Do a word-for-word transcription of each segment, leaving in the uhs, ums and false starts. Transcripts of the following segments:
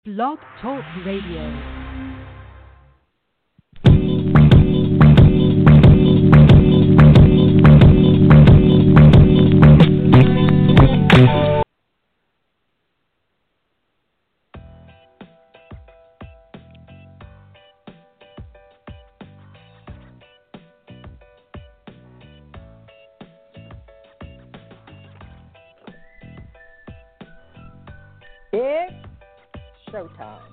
Blog Talk Radio. It's showtime.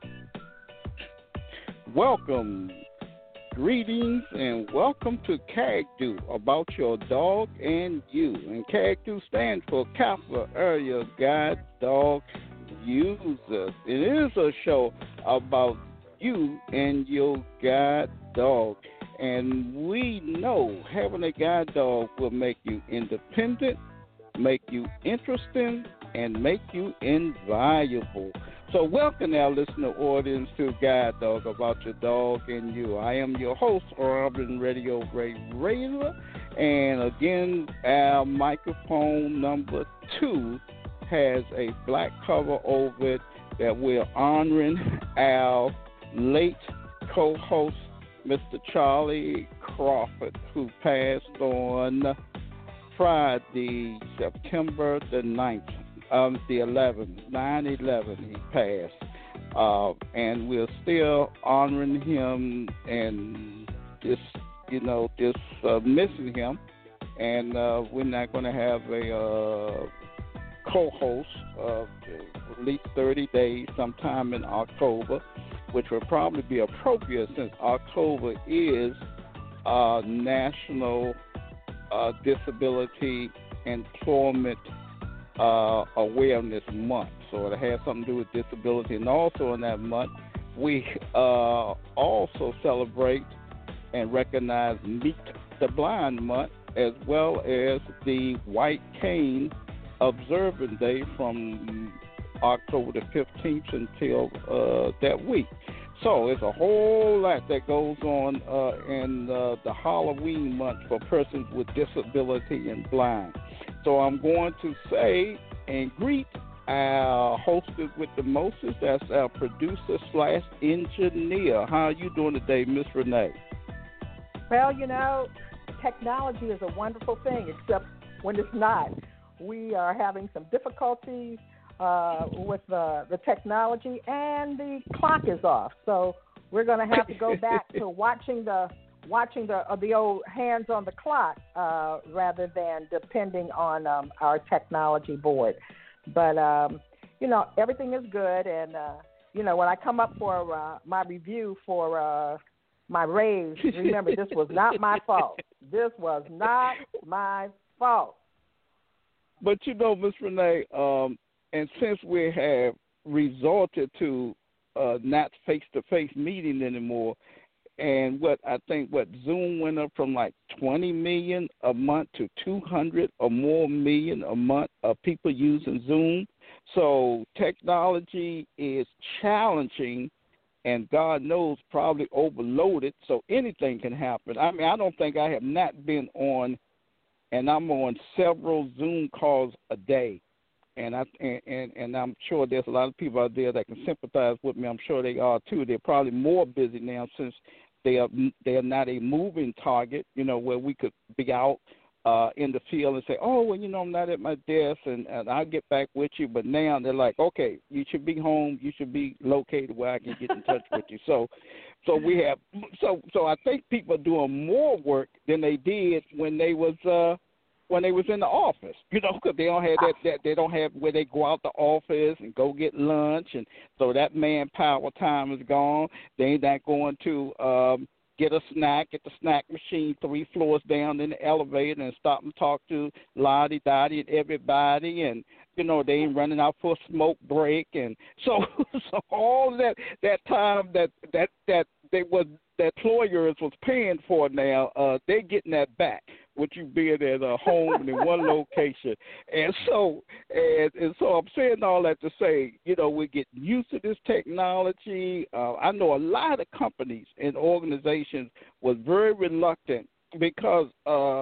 Welcome, greetings, and welcome to CAGDU, about your dog and you. And CAGDU stands for Capital Area Guide Dog Users. It is a show about you and your guide dog. And we know having a guide dog will make you independent, make you interesting, and make you invaluable. So welcome our listener audience to Guide Dog, about your dog and you. I am your host, Robin Radio Ray Razor, and again, our microphone number two has a black cover over it that we're honoring our late co-host, Mister Charlie Crawford, who passed on Friday, September the ninth. Um, the eleventh, nine eleven, he passed. Uh, and we're still honoring him and just, you know, just uh, missing him. And uh, we're not going to have a uh, co-host uh, at least thirty days, sometime in October, which will probably be appropriate since October is uh, National uh, Disability Employment Uh, Awareness Month. So it has something to do with disability. And also in that month, we uh, also celebrate and recognize Meet the Blind Month, as well as the White Cane Observant Day from October the fifteenth until uh, that week. So it's a whole lot that goes on uh, in uh, the Halloween month for persons with disability and blind. So I'm going to say and greet our hostess with the mostest. That's our producer slash engineer. How are you doing today, Miss Renee? Well, you know, technology is a wonderful thing, except when it's not. We are having some difficulties uh, with the, the technology, and the clock is off. So we're going to have to go back to watching the watching the uh, the old hands on the clock uh, rather than depending on um, our technology board. But, um, you know, everything is good. And, uh, you know, when I come up for uh, my review for uh, my raise, remember, this was not my fault. This was not my fault. But, you know, Miss Renee, um, and since we have resorted to uh, not face-to-face meeting anymore, and what I think what Zoom went up from like twenty million a month to two hundred or more million a month of people using Zoom. So technology is challenging, and God knows probably overloaded. So anything can happen. I mean, I don't think I have not been on, and I'm on several Zoom calls a day. And I and, and, and I'm sure there's a lot of people out there that can sympathize with me. I'm sure they are too. They're probably more busy now since they are they are not a moving target, you know, where we could be out uh, in the field and say, oh, well, you know, I'm not at my desk, and, and I'll get back with you. But now they're like, okay, you should be home. You should be located where I can get in touch with you. So, so we have so so I think people are doing more work than they did when they was. Uh, when they was in the office, you know, because they don't have that, that, they don't have where they go out the office and go get lunch, and so that manpower time is gone. They ain't not going to um, get a snack at the snack machine three floors down in the elevator and stop and talk to Lottie, Dottie, and everybody, and you know they ain't running out for a smoke break, and so so all that that time that that that they was that employers was paying for now, uh, they're getting that back with you being at a home and in one location. And so and, and so I'm saying all that to say, you know, we're getting used to this technology. Uh, I know a lot of companies and organizations was very reluctant because uh,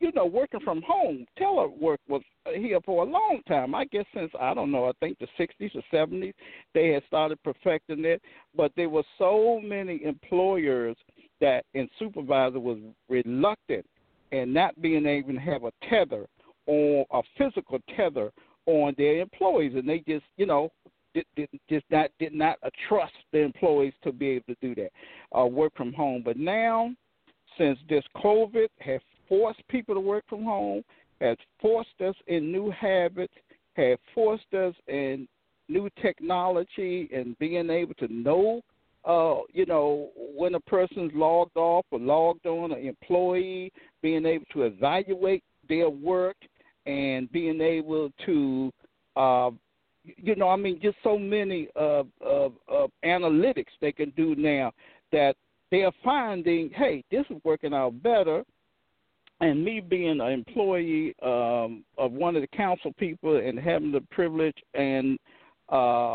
you know, working from home, telework was here for a long time. I guess since, I don't know, I think the sixties or seventies, they had started perfecting it. But there were so many employers that and supervisor was reluctant and not being able to have a tether or a physical tether on their employees, and they just, you know, did, did, just not did not uh, trust the employees to be able to do that, uh, work from home. But now, since this COVID has forced people to work from home, has forced us in new habits, has forced us in new technology and being able to know, uh, you know, when a person's logged off or logged on, an employee, being able to evaluate their work and being able to, uh, you know, I mean, just so many uh, uh, uh, analytics they can do now that they are finding, hey, this is working out better. And me being an employee um, of one of the council people and having the privilege and uh,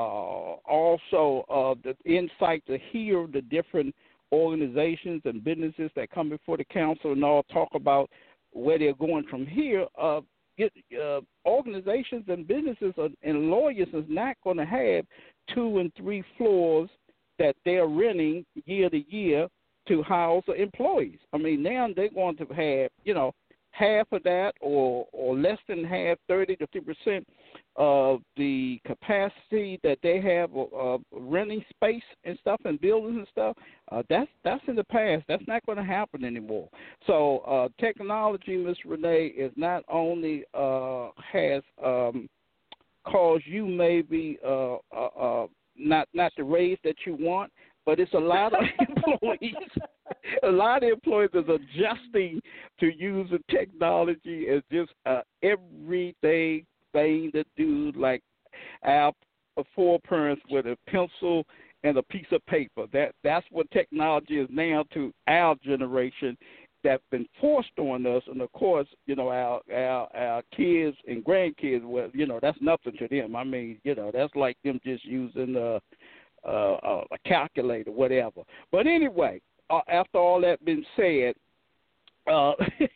also uh, the insight to hear the different organizations and businesses that come before the council and all talk about where they're going from here, uh, Get, uh, organizations and businesses are, and lawyers is not going to have two and three floors that they're renting year to year to house the employees. I mean, now they're going to have, you know, half of that or, or less than half, thirty to fifty percent of the capacity that they have uh, renting space and stuff and buildings and stuff. Uh, that's that's in the past. That's not going to happen anymore. So uh, technology, Miz Renee, is not only uh, has um, caused you maybe uh, uh, uh, not not the raise that you want, but it's a lot of employees. A lot of employees is adjusting to using technology as just uh, everyday thing to do, like our four parents with a pencil and a piece of paper. That that's what technology is now to our generation. That's been forced on us, and of course, you know, our our our kids and grandkids. Well, you know, that's nothing to them. I mean, you know, that's like them just using a a, a calculator, whatever. But anyway. Uh, after all that been said, uh,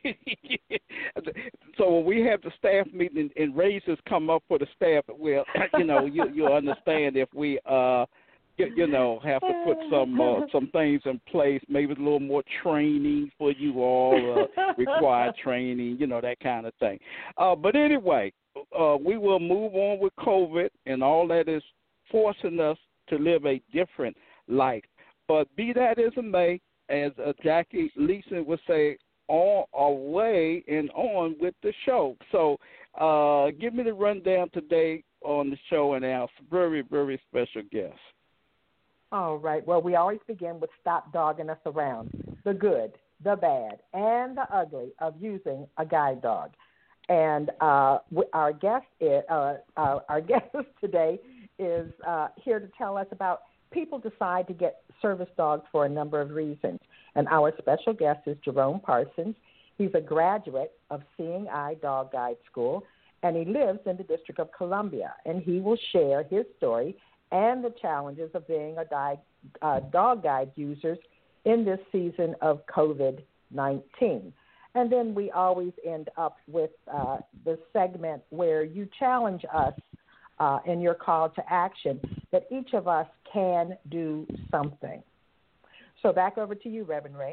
so when we have the staff meeting and, and raises come up for the staff, well, you know, you you understand if we, uh, you, you know, have to put some uh, some things in place, maybe a little more training for you all, uh, required training, you know, that kind of thing. Uh, but anyway, uh, we will move on with COVID, and all that is forcing us to live a different life. But be that as it may, as uh, Jackie Leeson would say, on our way and on with the show. So uh, give me the rundown today on the show and our very, very special guest. All right. Well, we always begin with stop dogging us around, the good, the bad, and the ugly of using a guide dog. And uh, our guest is, uh, uh, our guest today is uh, here to tell us about people decide to get service dogs for a number of reasons. And our special guest is Jerome Parsons. He's a graduate of Seeing Eye Dog Guide School, and he lives in the District of Columbia. And he will share his story and the challenges of being a di- uh, dog guide user in this season of COVID nineteen. And then we always end up with uh, the segment where you challenge us Uh, in your call to action, that each of us can do something. So back over to you, Reverend Ray.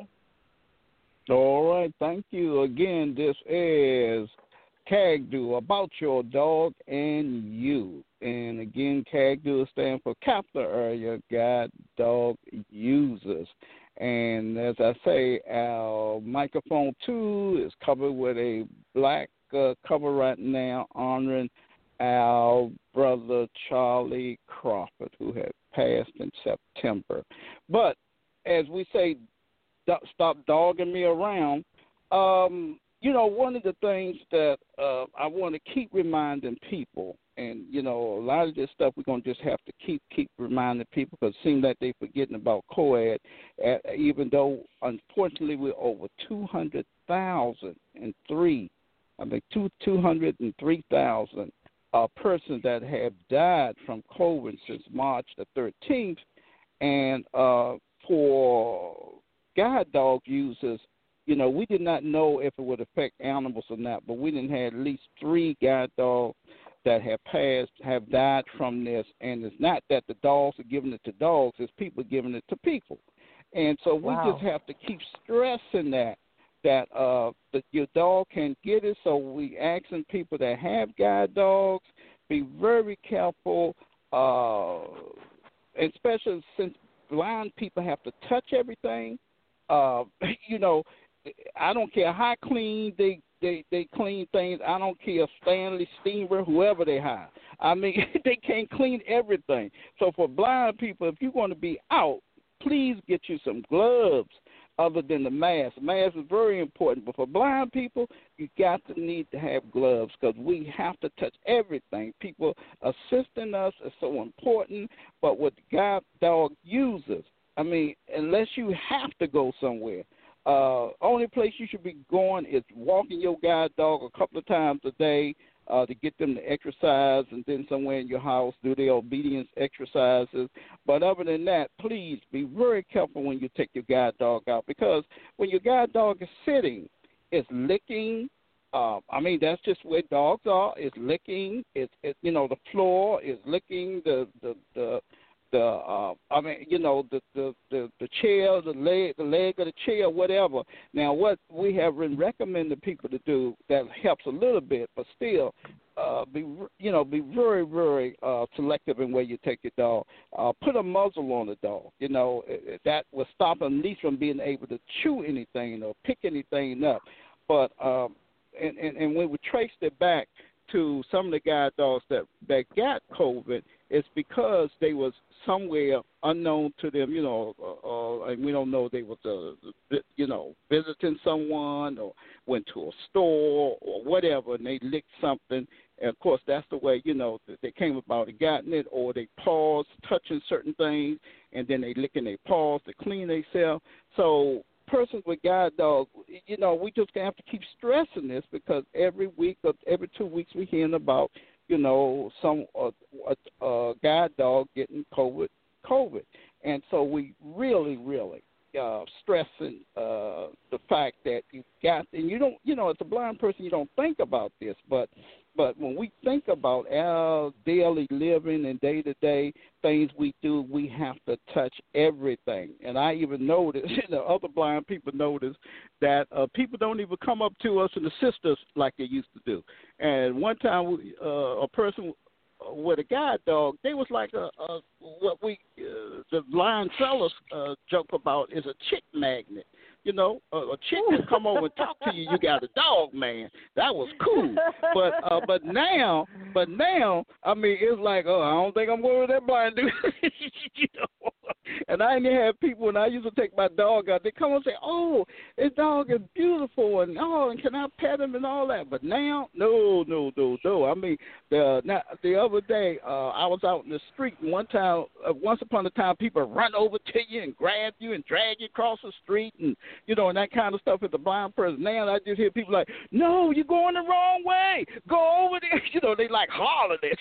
All right, thank you. Again, this is CAGDU, about your dog and you. And again, CAGDU stands for Capital Area Guide Dog Users. And as I say, our microphone, too, is covered with a black uh, cover right now, honoring our brother Charlie Crawford, who had passed in September. But as we say, stop dogging me around, um, you know, one of the things that uh, I want to keep reminding people, and, you know, a lot of this stuff we're going to just have to keep keep reminding people because it seems like they're forgetting about co-ed, uh, even though, unfortunately, we're over two hundred thousand and three, I mean, two, two hundred three thousand Uh, persons that have died from COVID since March the thirteenth, and uh, for guide dog users, you know, we did not know if it would affect animals or not, but we didn't have at least three guide dogs that have passed, have died from this. And it's not that the dogs are giving it to dogs, it's people giving it to people. And so we Wow. just have to keep stressing that, that uh, that your dog can get it. So we asking people that have guide dogs, be very careful, uh, especially since blind people have to touch everything. Uh, you know, I don't care how clean they, they, they clean things. I don't care Stanley, Steamer, whoever they hire. I mean, they can't clean everything. So for blind people, if you're going to be out, please get you some gloves other than the mask. The mask is very important. But for blind people, you got to need to have gloves because we have to touch everything. People assisting us is so important. But what the guide dog uses, I mean, unless you have to go somewhere, uh, only place you should be going is walking your guide dog a couple of times a day uh, to get them to exercise, and then somewhere in your house do their obedience exercises. But other than that, please be very careful when you take your guide dog out, because when your guide dog is sitting, it's licking. Uh, I mean, that's just where dogs are. It's licking. It's, it, you know, the floor is licking the the the. The uh, I mean, you know, the, the, the, the chair, the leg, the leg of the chair, whatever. Now, what we have been recommending people to do that helps a little bit, but still, uh, be you know, be very, very uh, selective in where you take your dog. Uh, put a muzzle on the dog. You know, that will stop them at least from being able to chew anything or pick anything up. But um, and, and and when we traced it back to some of the guide dogs that that got COVID, it's because they was somewhere unknown to them, you know, uh, uh, and we don't know they was, uh, you know, visiting someone or went to a store or whatever, and they licked something. And, of course, that's the way, you know, they came about it, gotten it, or they paused touching certain things, and then they licking their paws to clean themselves. So persons with guide dogs, you know, we just have to keep stressing this because every week or every two weeks we're hearing about, you know, some uh, a, a guide dog getting COVID, COVID, and so we really, really uh, stressing uh, the fact that you got, and you don't, you know, as a blind person, you don't think about this, but but when we think about our daily living and day-to-day things we do, we have to touch everything. And I even noticed, you know, other blind people notice that uh, people don't even come up to us and assist us like they used to do. And one time, we, uh, a person with a guide dog, they was like a, a what we, uh, the blind sellers uh, joke about is a chick magnet. You know, a, a chick will come over and talk to you. You got a dog, man. That was cool. But uh, but now, but now, I mean, it's like, oh, I don't think I'm going with that blind dude. You know? And I even have people when I used to take my dog out, they come and say, oh, this dog is beautiful, and oh, and can I pet him and all that? But now, no, no, no, no. I mean, the now, the other day, uh, I was out in the street, and one time, uh, once upon a time, people run over to you and grab you and drag you across the street, and you know, and that kind of stuff as a blind person. Now I just hear people like, no, you're going the wrong way. Go over there. You know, they like holler this.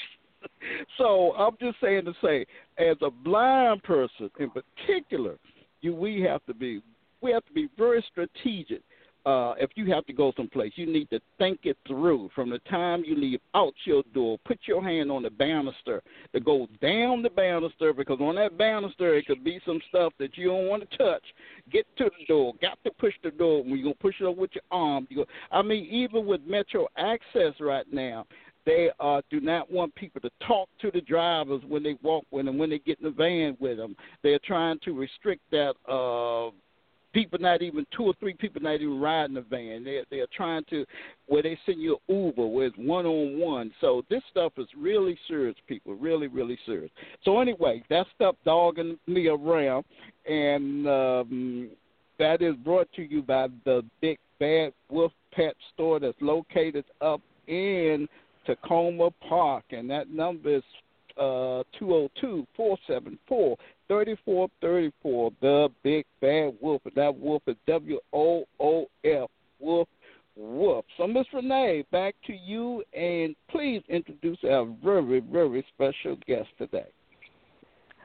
So I'm just saying to say, as a blind person in particular, you we have to be we have to be very strategic. Uh, if you have to go someplace, you need to think it through from the time you leave out your door. Put your hand on the banister to go down the banister, because on that banister it could be some stuff that you don't want to touch. Get to the door. Got to push the door. When you're going to push it over with your arm. You go, I mean, even with Metro Access right now, they uh, do not want people to talk to the drivers when they walk with them, when they get in the van with them. They're trying to restrict that uh, people not even, two or three people not even riding the van. They're, they're trying to, where they send you an Uber, where it's one-on-one. So this stuff is really serious, people, really, really serious. So anyway, that stuff dogging me around, and um, that is brought to you by the Big Bad Wolf Pet Store that's located up in Tacoma Park, and that number is uh, two oh two, four seven four, three four three four, the Big Bad Wolf, and that wolf is W O O F, Wolf, Wolf. So, Miss Renee, back to you, and please introduce our very, very special guest today.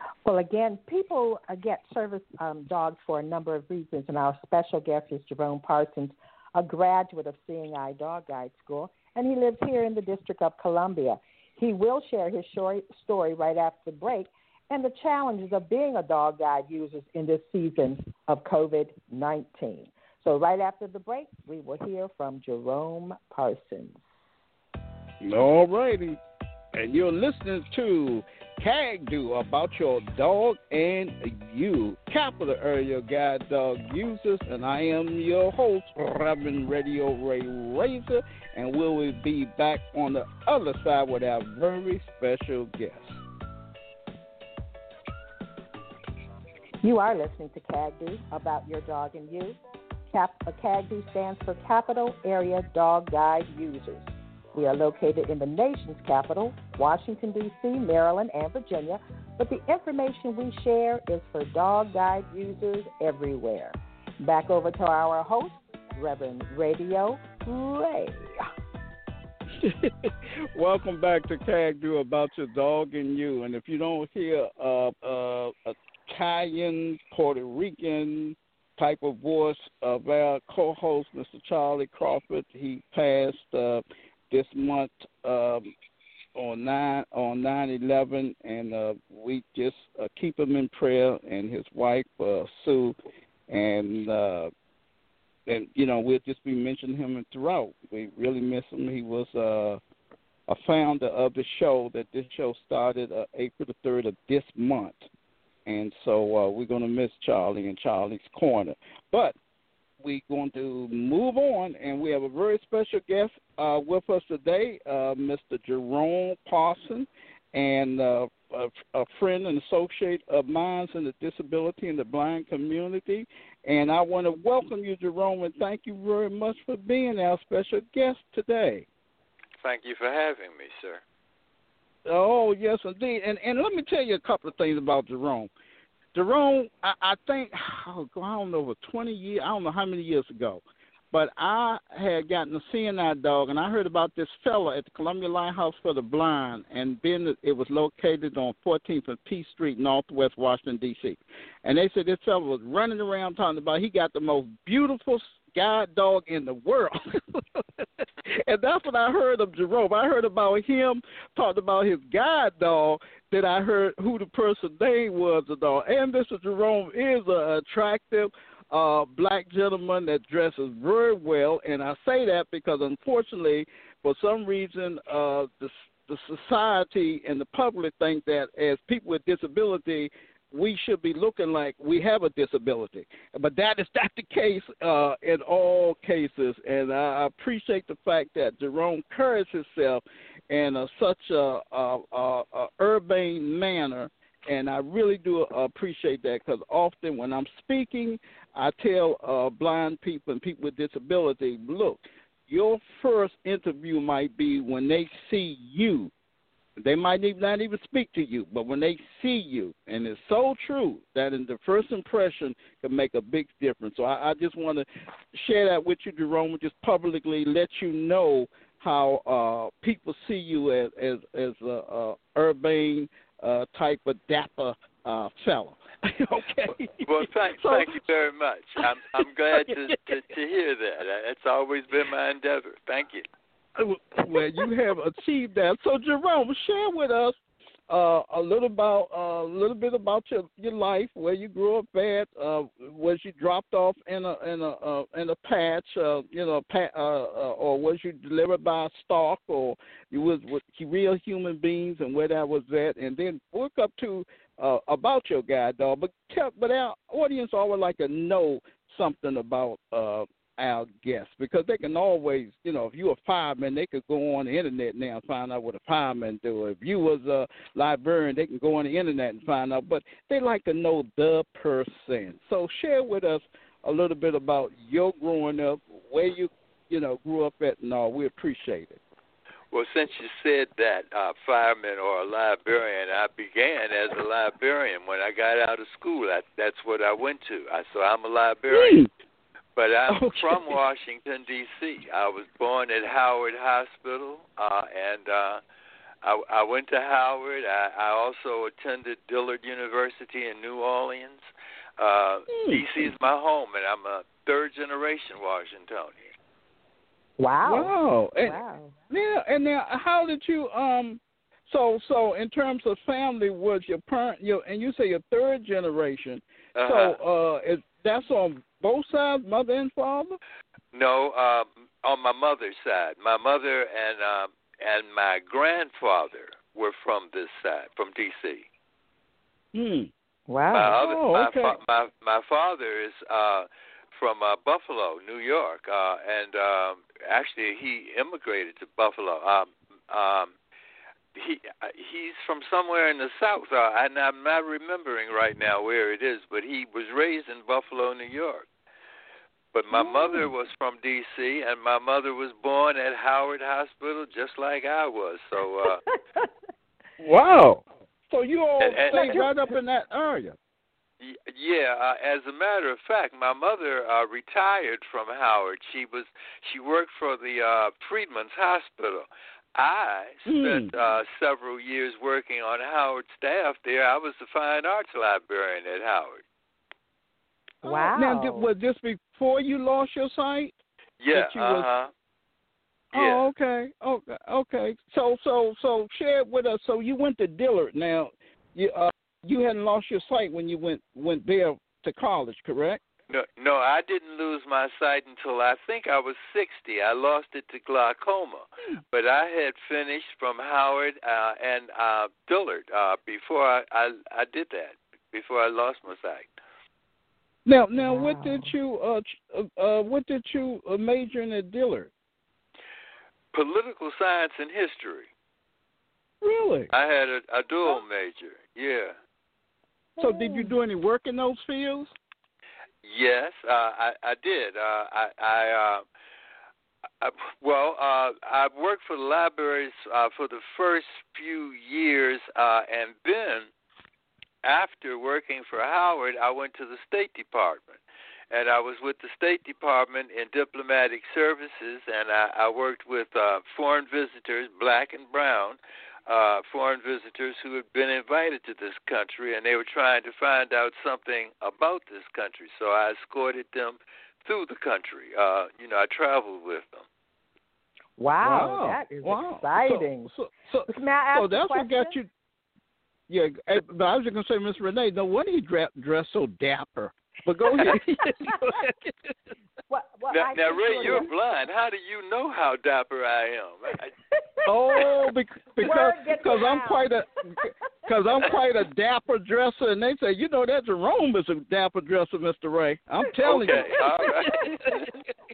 Well, again, people uh, get service um, dogs for a number of reasons, and our special guest is Jerome Parsons, a graduate of Seeing Eye Dog Guide School, and he lives here in the District of Columbia. He will share his short story right after the break and the challenges of being a dog guide user in this season of COVID nineteen. So right after the break, we will hear from Jerome Parsons. All righty. And you're listening to CAGDU, about your dog and you, capital area guide dog users, and I am your host, Reverend Radio Ray Razor, and we will be back on the other side with our very special guest. You are listening to CAGDU, about your dog and you. Cap- CAGDU stands for Capital Area Dog Guide Users. We are located in the nation's capital, Washington, D C, Maryland, and Virginia, but the information we share is for dog guide users everywhere. Back over to our host, Reverend Radio Ray. Welcome back to CAGDU, about your dog and you. And if you don't hear uh, uh, Italian, Puerto Rican type of voice of our co-host, Mister Charlie Crawford, he passed uh, this month um, on nine on nine eleven, and uh, we just uh, keep him in prayer, and his wife uh, Sue, and uh, and you know we'll just be mentioning him throughout. We really miss him. He was uh, a founder of the show. That this show started uh, April the third of this month, and so uh, we're going to miss Charlie and Charlie's Corner, but we're going to move on, and we have a very special guest uh, with us today, uh, Mister Jerome Parsons, and uh, a, a friend and associate of mine in the disability and the blind community. And I want to welcome you, Jerome, and thank you very much for being our special guest today. Thank you for having me, sir. Oh, yes, indeed. And, and let me tell you a couple of things about Jerome. Jerome, I, I think, oh, I don't know, over twenty years, I don't know how many years ago, but I had gotten a seeing eye dog, and I heard about this fella at the Columbia Lighthouse for the Blind, and then it was located on fourteenth and P Street, Northwest Washington, D C And they said this fella was running around talking about he got the most beautiful guide dog in the world. And that's what I heard of Jerome. I heard about him, talked about his guide dog, that I heard who the person's name was, the dog. And Mister Jerome is an attractive uh, black gentleman that dresses very well. And I say that because, unfortunately, for some reason, uh, the, the society and the public think that as people with disability, we should be looking like we have a disability. But that is not the case uh, in all cases. And I appreciate the fact that Jerome carries himself in a, such a, a, a, a urbane manner. And I really do appreciate that, because often when I'm speaking, I tell uh, blind people and people with disability, look, your first interview might be when they see you. They might even not even speak to you, but when they see you, and it's so true that in the first impression can make a big difference. So I, I just want to share that with you, Jerome, and just publicly let you know how uh, people see you as as, as a, a urbane uh, type of dapper uh, fellow. Okay. Well, thank, so, thank you very much. I'm I'm glad to, to to hear that. It's always been my endeavor. Thank you. Well, you have achieved that. So, Jerome, share with us uh, a little about a uh, little bit about your, your life, where you grew up at. Uh, was you dropped off in a in a uh, in a patch, uh, you know, pa- uh, uh, or was you delivered by a stalk, or you was with real human beings, and where that was at, and then work up to uh, about your guide dog. But tell, but our audience always like to know something about Uh, our guests, because they can always, you know, if you're a fireman, they could go on the internet now and find out what a fireman do. If you was a librarian, they can go on the internet and find out, but they like to know the person. So share with us a little bit about your growing up, where you, you know, grew up at and all. We appreciate it. Well, since you said that, uh, fireman or a librarian, I began as a librarian. When I got out of school, I, that's what I went to. I, so I'm a librarian. Mm. But I'm okay. From Washington, D C I was born at Howard Hospital, uh, and uh, I, I went to Howard. I, I also attended Dillard University in New Orleans. Uh, Hmm. D C is my home, and I'm a third-generation Washingtonian. Wow. Wow. And, Wow. yeah, and now how did you um? So so in terms of family, was your parent your and you say your third generation? Uh-huh. So uh, is that's on both sides, mother and father? No, um, on my mother's side. My mother and um, and my grandfather were from this side, from D C. Hmm. Wow. My other, Oh, my, okay. fa- my my father is uh, from uh, Buffalo, New York, uh, and um, actually he immigrated to Buffalo. Um, um, he he's from somewhere in the South, uh, and I'm not remembering right now where it is, but he was raised in Buffalo, New York. But my Oh. mother was from D C, and my mother was born at Howard Hospital, just like I was. So. Uh, Wow. So you all And- and- stayed right up in that area. Y- Yeah, uh, as a matter of fact, my mother uh, retired from Howard. She was she worked for the uh, Freedmen's Hospital. I spent Mm. uh, several years working on Howard staff there. I was the fine arts librarian at Howard. Wow. Now, did, was this before you lost your sight? Yeah, That you was- uh huh. Yeah. Oh, okay, okay, okay. So, so, so, share it with us. So, you went to Dillard. Now, you uh, you hadn't lost your sight when you went went there to college, correct? No, no, I didn't lose my sight until I think I was sixty. I lost it to glaucoma, but I had finished from Howard uh, and uh, Dillard uh, before I, I I did that. Before I lost my sight. Now, now, what Wow. did you uh, ch- uh, uh what did you uh, major in at Dillard? Political science and history. Really? I had a, a dual major. Yeah. So, did you do any work in those fields? Yes, uh, I, I did. Uh, I, I, uh, I well, uh, I worked for the libraries uh, for the first few years, uh, and then after working for Howard, I went to the State Department. And I was with the State Department in diplomatic services, and I, I worked with uh, foreign visitors, black and brown, uh, foreign visitors who had been invited to this country, and they were trying to find out something about this country. So I escorted them through the country. Uh, you know, I traveled with them. Wow, Wow. that is Wow. exciting. So, so, so, May I ask so a that's what got question? you. Yeah, eh, but I was just gonna say, Miss Renee, no wonder he dra- dressed so dapper. But go ahead. Well, well, Now, I now think Ray, you're- you're blind. How do you know how dapper I am? I, Oh, bec- because Word gets because I'm around. quite a because I'm quite a dapper dresser, and they say, you know, that Jerome is a dapper dresser, Mister Ray. I'm telling okay, you. all right.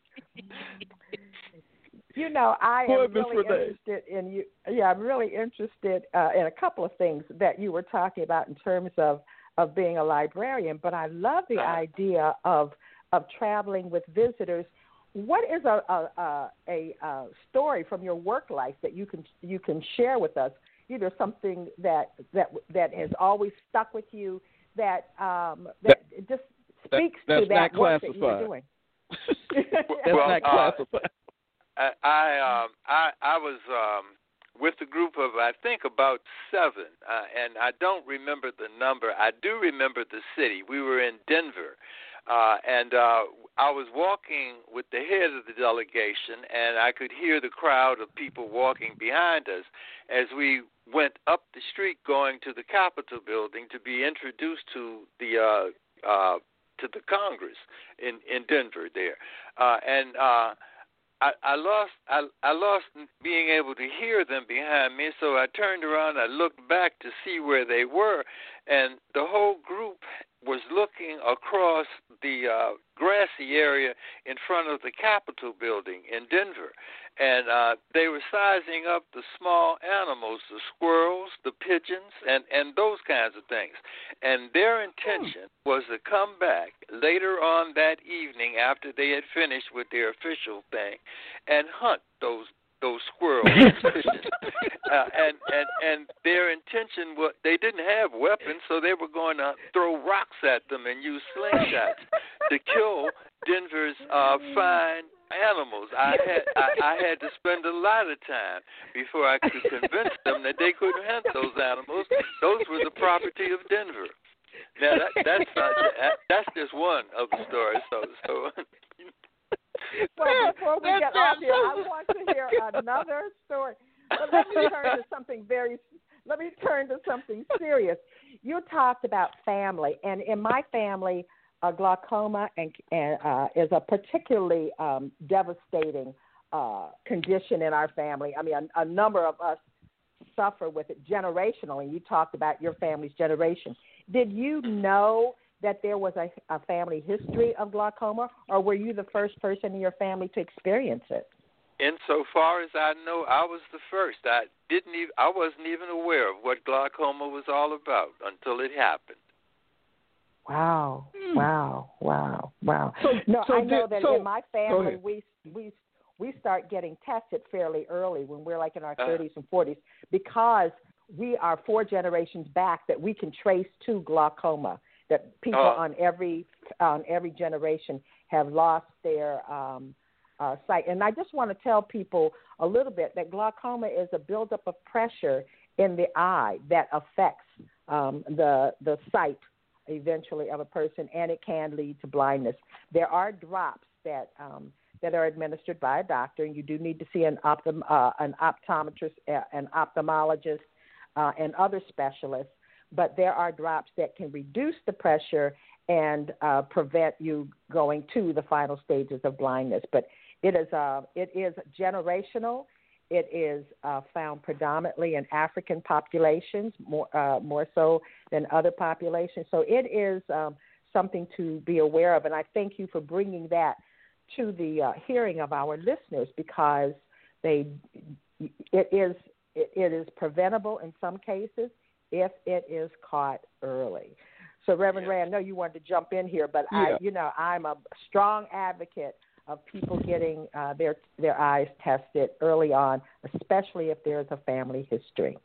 You know, I Go am ahead, Miss really Renee. interested in you. Yeah, I'm really interested uh, in a couple of things that you were talking about in terms of, of being a librarian. But I love the Uh-huh. idea of of traveling with visitors. What is a a, a a a story from your work life that you can you can share with us? Either something that that that has always stuck with you, that um, that, just speaks that's to that not work that you were classified. doing. That's Well, not uh, classified. I I, um, I I was um, with a group of I think about seven, uh, and I don't remember the number. I do remember the city. We were in Denver, uh, and uh, I was walking with the head of the delegation, and I could hear the crowd of people walking behind us as we went up the street going to the Capitol building to be introduced to the uh, uh, to the Congress in in Denver there, uh, and. Uh, I, I lost I, I lost being able to hear them behind me, so I turned around, I looked back to see where they were, and the whole group was looking across the uh, grassy area in front of the Capitol building in Denver, and uh, they were sizing up the small animals, the squirrels, the pigeons, and, and those kinds of things. And their intention was to come back later on that evening after they had finished with their official thing and hunt those those squirrels and pigeons. uh, and and and their intention was they didn't have weapons, so they were going to throw rocks at them and use slingshots to kill Denver's uh, fine animals. I had I, I had to spend a lot of time before I could convince them that they couldn't hunt those animals. Those were the property of Denver. Now that, that's not that's just one of the stories. So so. Well, before we get off here, I want to hear another story. But let me turn to something very. Let me turn to something serious. You talked about family, and in my family, uh, glaucoma and, and uh, is a particularly um, devastating uh, condition in our family. I mean, a, a number of us suffer with it generationally. You talked about your family's generation. Did you know that there was a, a family history of glaucoma, or were you the first person in your family to experience it? Insofar as I know, I was the first. I didn't even, I wasn't even aware of what glaucoma was all about until it happened. Wow! Mm. Wow! Wow! Wow! So, no, so I know did, that so, in my family we we we start getting tested fairly early when we're like in our thirties uh, and forties because we are four generations back that we can trace to glaucoma. That people uh, on every on every generation have lost their um, uh, sight. And I just want to tell people a little bit that glaucoma is a buildup of pressure in the eye that affects um, the the sight eventually of a person, and it can lead to blindness. There are drops that um, that are administered by a doctor, and you do need to see an optom uh, an optometrist, uh, an ophthalmologist, uh, and other specialists. But there are drops that can reduce the pressure and uh, prevent you going to the final stages of blindness. But it is uh, it is generational. It is uh, found predominantly in African populations, more uh, more so than other populations. So it is um, something to be aware of. And I thank you for bringing that to the uh, hearing of our listeners, because they it is it, it is preventable in some cases if it is caught early. So, Reverend yeah. Ray, I know you wanted to jump in here, but yeah. I, you know, I'm a strong advocate of people getting uh, their their eyes tested early on, especially if there's a family history.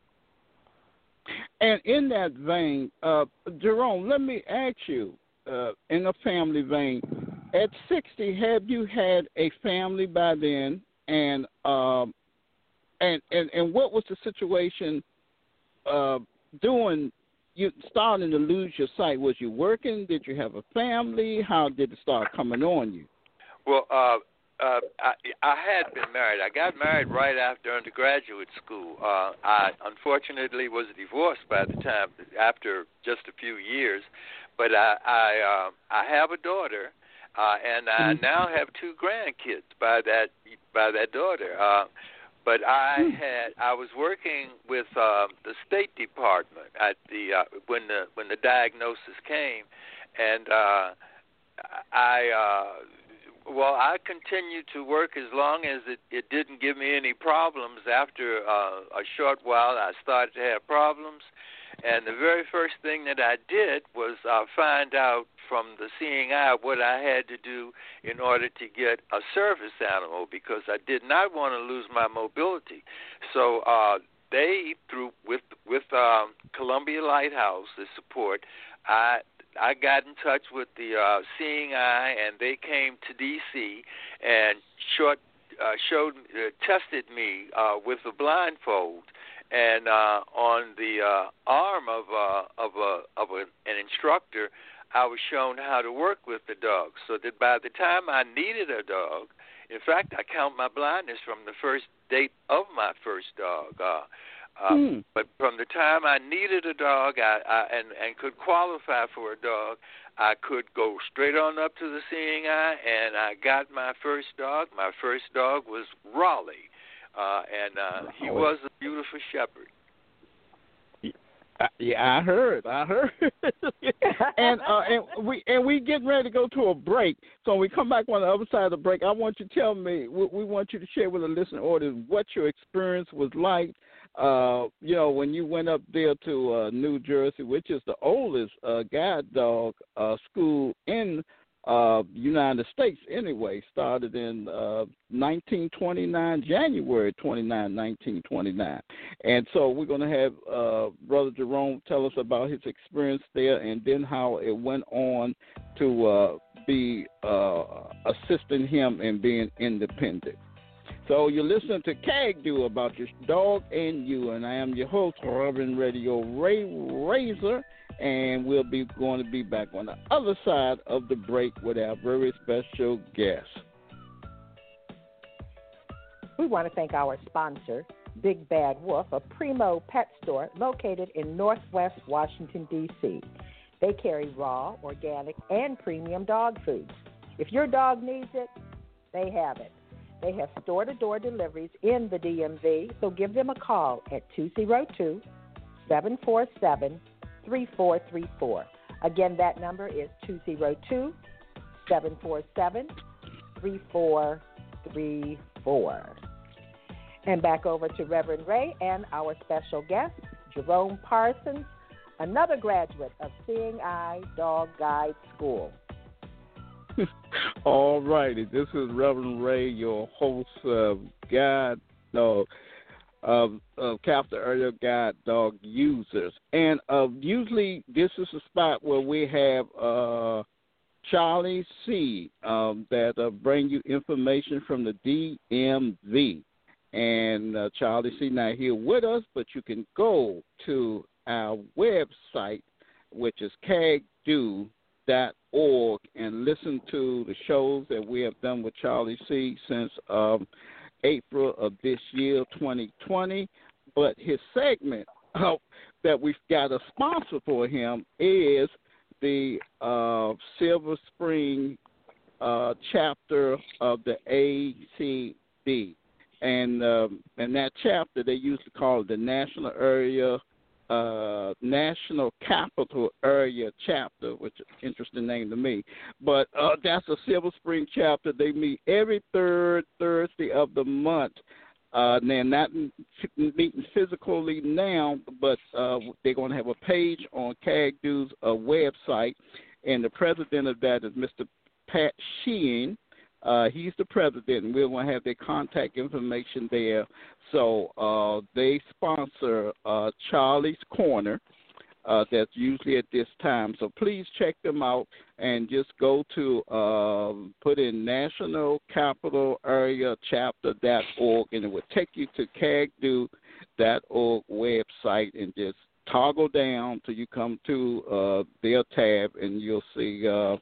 And in that vein, uh, Jerome, let me ask you, uh, in a family vein, at sixty, have you had a family by then, and um, and and and what was the situation? Uh, doing you starting to lose your sight? Was you working? Did you have a family? How did it start coming on you? Well, uh, uh, I, I had been married. I got married right after undergraduate school. Uh, I unfortunately was divorced by the time after just a few years, but I I, uh, I have a daughter, uh, and I mm-hmm. now have two grandkids by that by that daughter. Uh, But I had I was working with uh, the State Department at the uh, when the when the diagnosis came, and uh, I uh, well I continued to work as long as it, it didn't give me any problems. After uh, a short while, I started to have problems, and the very first thing that I did was uh, find out from the Seeing Eye what I had to do in order to get a service animal, because I did not want to lose my mobility. So uh, they, through with with um, Columbia Lighthouse, the support, I I got in touch with the uh, Seeing Eye, and they came to D C and short uh, showed uh, tested me uh, with a blindfold. And uh, on the uh, arm of uh, of a of a, an instructor, I was shown how to work with the dog. So that by the time I needed a dog, in fact, I count my blindness from the first date of my first dog. Uh, uh, mm. But from the time I needed a dog, I, I and and could qualify for a dog, I could go straight on up to the Seeing Eye, and I got my first dog. My first dog was Raleigh. Uh, and uh, he was a beautiful shepherd. Yeah, I heard. I heard. and uh, and we and we getting ready to go to a break. So when we come back on the other side of the break, I want you to tell me. We, we want you to share with the listening audience what your experience was like. Uh, you know, when you went up there to uh, New Jersey, which is the oldest uh, guide dog uh, school in uh, United States anyway, started in uh, nineteen twenty-nine, January twenty-ninth, nineteen twenty-nine. And so we're going to have uh, Brother Jerome tell us about his experience there and then how it went on to uh, be uh, assisting him in being independent. So you're listening to C A G D About Your Dog and You, and I am your host, Reverend Radio Ray Razor, and we'll be going to be back on the other side of the break with our very special guest. We want to thank our sponsor, Big Bad Wolf, a primo pet store located in Northwest Washington, D C They carry raw, organic, and premium dog foods. If your dog needs it, they have it. They have store-to-door deliveries in the D M V, so give them a call at two oh two, seven four seven, three four three four. Again, that number is two oh two, seven four seven, three four three four. And back over to Reverend Ray and our special guest, Jerome Parsons, another graduate of Seeing Eye Dog Guide School. All righty. This is Reverend Ray, your host of Guide Dog, of, of Capital Area Guide Dog Users. And uh, usually this is a spot where we have uh, Charlie C. Um, that uh, bring you information from the D M V. And uh, Charlie C. not here with us, but you can go to our website, which is C A G D U dot org, and listen to the shows that we have done with Charlie C. since um, April of this year, twenty twenty. But his segment uh, that we've got a sponsor for him is the uh, Silver Spring uh, chapter of the A C D. And um, in that chapter, they used to call it the National Area Uh, National Capital Area Chapter, which is an interesting name to me. But uh, that's a Silver Spring chapter. They meet every third Thursday of the month. Uh, they're not meeting physically now, but uh, they're going to have a page on C A G D U's uh, website, and the president of that is Mister Pat Sheehan. Uh, he's the president, and we're going to have their contact information there. So uh, they sponsor uh, Charlie's Corner. Uh, that's usually at this time. So please check them out and just go to uh, put in National Capital Area Chapter dot org, and it will take you to C A G D U dot org website, and just toggle down till you come to uh, their tab, and you'll see uh,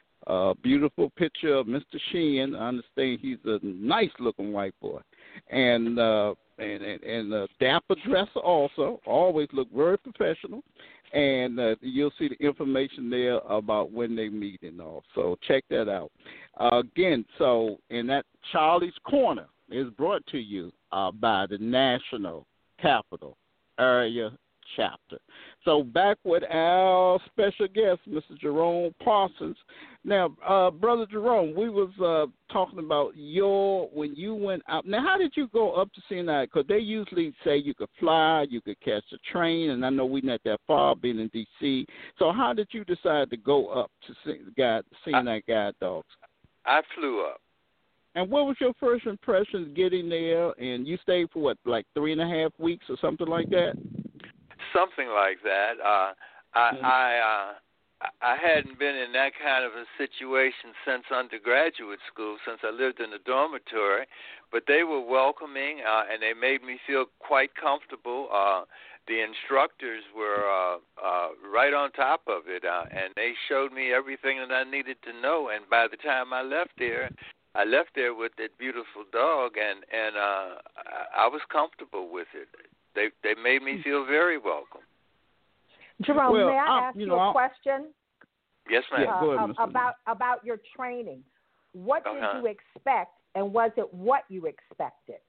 a beautiful picture of Mister Sheehan. I understand he's a nice-looking white boy. And uh, and and, and uh, dapper dresser also, always look very professional. And uh, you'll see the information there about when they meet and all. So check that out. Uh, again, so in that Charlie's Corner is brought to you uh, by the National Capital Area Chapter. So back with our special guest, Mister Jerome Parsons. Now, uh, Brother Jerome, we was uh, talking about your, when you went out. Now, how did you go up to Seeing Eye? Because they usually say you could fly, you could catch a train, and I know we're not that far, being in D C So how did you decide to go up to see, guide, Seeing Eye Guide Dogs? I flew up. And what was your first impressions getting there? And you stayed for, what, like three and a half weeks or something like that? Something like that. Uh, I I, uh, I hadn't been in that kind of a situation since undergraduate school, since I lived in a dormitory. But they were welcoming, uh, and they made me feel quite comfortable. Uh, the instructors were uh, uh, right on top of it, uh, and they showed me everything that I needed to know. And by the time I left there, I left there with that beautiful dog, and and uh, I, I was comfortable with it. They they made me feel very welcome. Jerome, well, may I I'll, ask you, you know, a I'll, question? Yes, ma'am. Yeah, go ahead, uh, about about your training. What did uh-huh. you expect, and was it what you expected?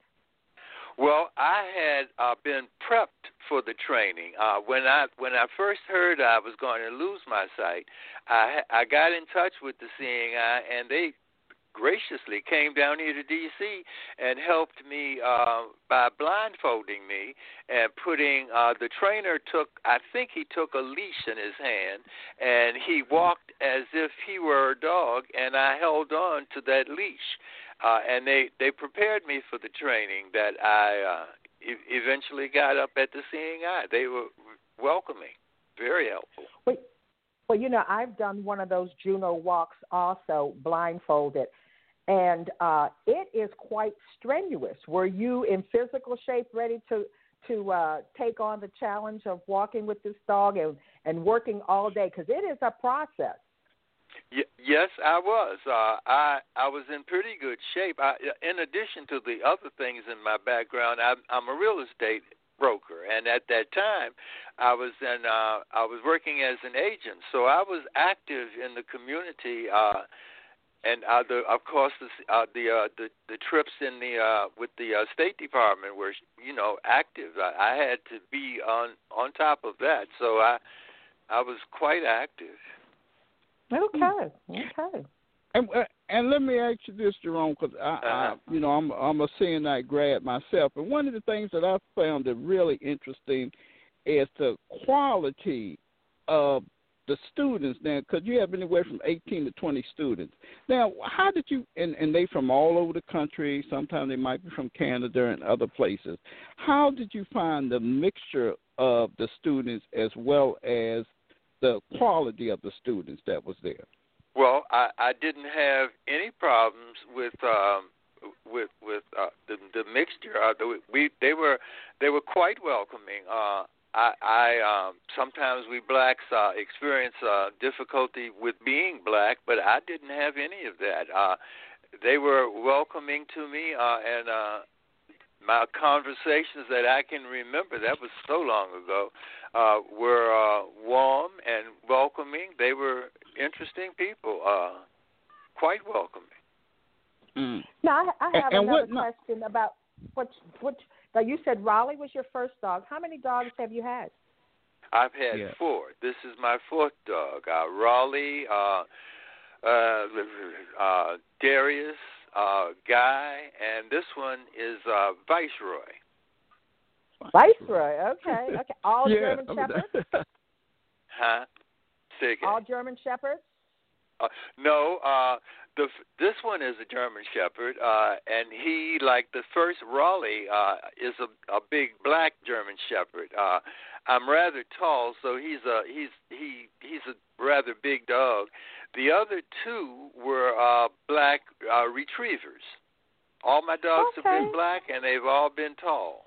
Well, I had uh, been prepped for the training. Uh, when I when I first heard I was going to lose my sight, I I got in touch with the Seeing Eye, and they graciously came down here to D C and helped me uh, by blindfolding me and putting uh, the trainer took I think he took a leash in his hand and he walked as if he were a dog and I held on to that leash uh, and they, they prepared me for the training that I uh, e- eventually got up at the Seeing Eye. They were welcoming, very helpful. Wait. Well, you know, I've done one of those Juno walks also, blindfolded, and uh, it is quite strenuous. Were you in physical shape, ready to to uh, take on the challenge of walking with this dog and, and working all day? Because it is a process. Y- yes, I was. Uh, I I was in pretty good shape. I, in addition to the other things in my background, I'm, I'm a real estate broker, and at that time, I was in. Uh, I was working as an agent, so I was active in the community, uh, and uh, the, of course, the uh, the, uh, the the trips in the uh, with the uh, State Department were, you know, active. I, I had to be on on top of that, so I I was quite active. Okay, okay. And, uh, and let me ask you this, Jerome, because I, uh-huh. I, you know, I'm I'm a Seeing Eye grad myself, and one of the things that I found that really interesting is the quality of the students. Now, because you have anywhere from eighteen to twenty students. Now, how did you? And, and they from all over the country. Sometimes they might be from Canada and other places. How did you find the mixture of the students as well as the quality of the students that was there? Well, I, I didn't have any problems with um, with with uh, the the mixture. Uh, the, we they were they were quite welcoming. Uh, I, I um, sometimes we blacks uh, experience uh, difficulty with being black, but I didn't have any of that. Uh, they were welcoming to me, uh, and uh, my conversations that I can remember, that was so long ago, uh, were uh, warm and welcoming. They were interesting people, uh, quite welcoming. Mm. Now, I, I have and, and another what, question about what, what now you said Raleigh was your first dog. How many dogs have you had? I've had yeah. four. This is my fourth dog. Uh, Raleigh, uh, uh, uh, Darius, uh, Guy, and this one is uh, Viceroy. Viceroy, okay, okay. All yeah, German I mean, Shepherds? Huh? Say again. All German Shepherds? Uh, no, uh, the this one is a German Shepherd, uh, and he, like the first Raleigh, uh, is a, a big black German Shepherd. Uh, I'm rather tall, so he's a he's he he's a rather big dog. The other two were uh, black uh, retrievers. All my dogs okay. have been black, and they've all been tall.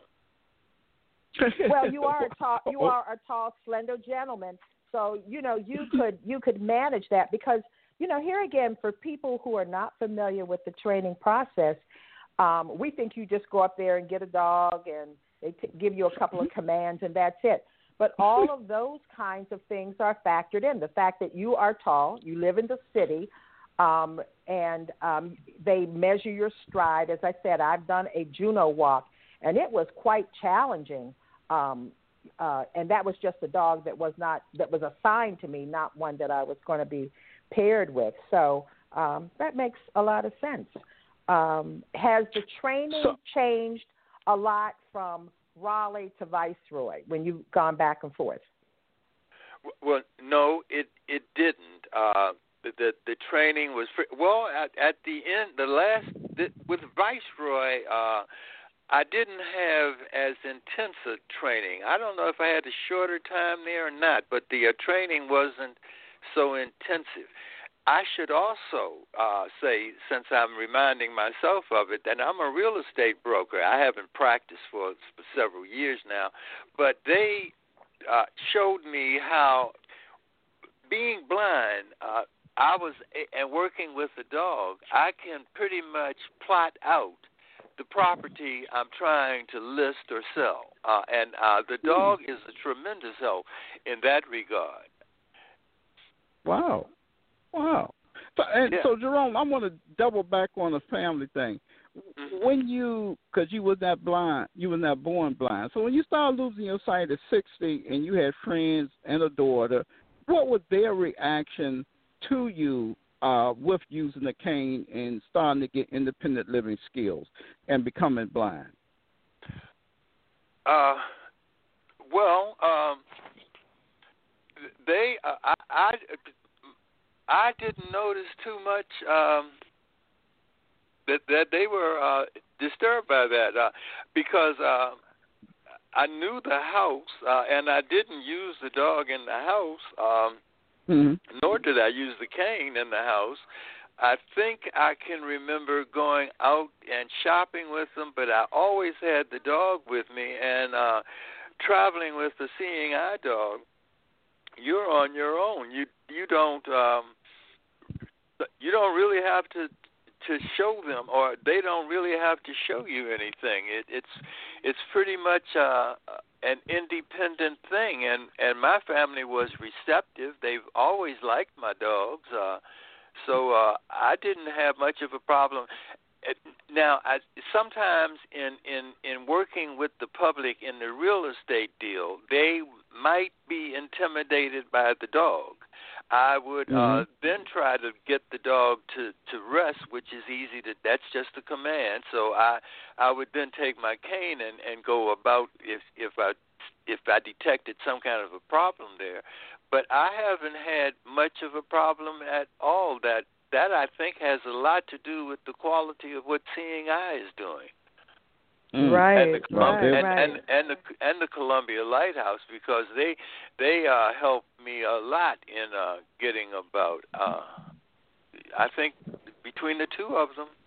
Well, you are a tall, you are a tall, slender gentleman, so you know you could you could manage that because you know here again for people who are not familiar with the training process, um, we think you just go up there and get a dog and they t- give you a couple of commands and that's it. But all of those kinds of things are factored in. The fact that you are tall, you live in the city, um, and um, they measure your stride. As I said, I've done a Juno walk, and it was quite challenging. Um, uh, and that was just a dog that was not that was assigned to me, not one that I was going to be paired with. So um, that makes a lot of sense. Um, has the training so, changed a lot from Raleigh to Viceroy when you've gone back and forth? Well, no, it it didn't. Uh, the, the the training was free. Well at at the end, the last the, with Viceroy, uh, I didn't have as intense a training. I don't know if I had a shorter time there or not, but the uh, training wasn't so intensive. I should also uh, say, since I'm reminding myself of it, that I'm a real estate broker. I haven't practiced for, for several years now, but they uh, showed me how being blind, uh, I was and working with a dog, I can pretty much plot out the property I'm trying to list or sell, uh, and uh, the dog is a tremendous help in that regard. Wow. Wow. So, and yeah. so Jerome, I want to double back on the family thing. Mm-hmm. When you, because you was not blind, you were not born blind. So when you started losing your sight at sixty and you had friends and a daughter, what was their reaction to you uh, with using the cane and starting to get independent living skills and becoming blind? Uh, well, um, they, uh, I, I, I didn't notice too much um, that that they were uh, disturbed by that uh, because uh, I knew the house uh, and I didn't use the dog in the house, um, mm-hmm. nor did I use the cane in the house. I think I can remember going out and shopping with them, but I always had the dog with me, and uh, traveling with the seeing eye dog, you're on your own. You you don't um, you don't really have to to show them, or they don't really have to show you anything. It, it's it's pretty much uh, an independent thing, and and my family was receptive. They've always liked my dogs, uh, so uh, I didn't have much of a problem. Now, I, sometimes in, in, in working with the public in the real estate deal, they might be intimidated by the dog. I would mm-hmm. uh, then try to get the dog to, to rest, which is easy to. That's just a command. So I I would then take my cane and, and go about if if I if I detected some kind of a problem there. But I haven't had much of a problem at all. That that I think has a lot to do with the quality of what Seeing Eye is doing. Mm. Right, and the, right, and, right. And, and, the, and the Columbia Lighthouse, because they they uh, helped me a lot in uh, getting about, uh, I think between the two of them,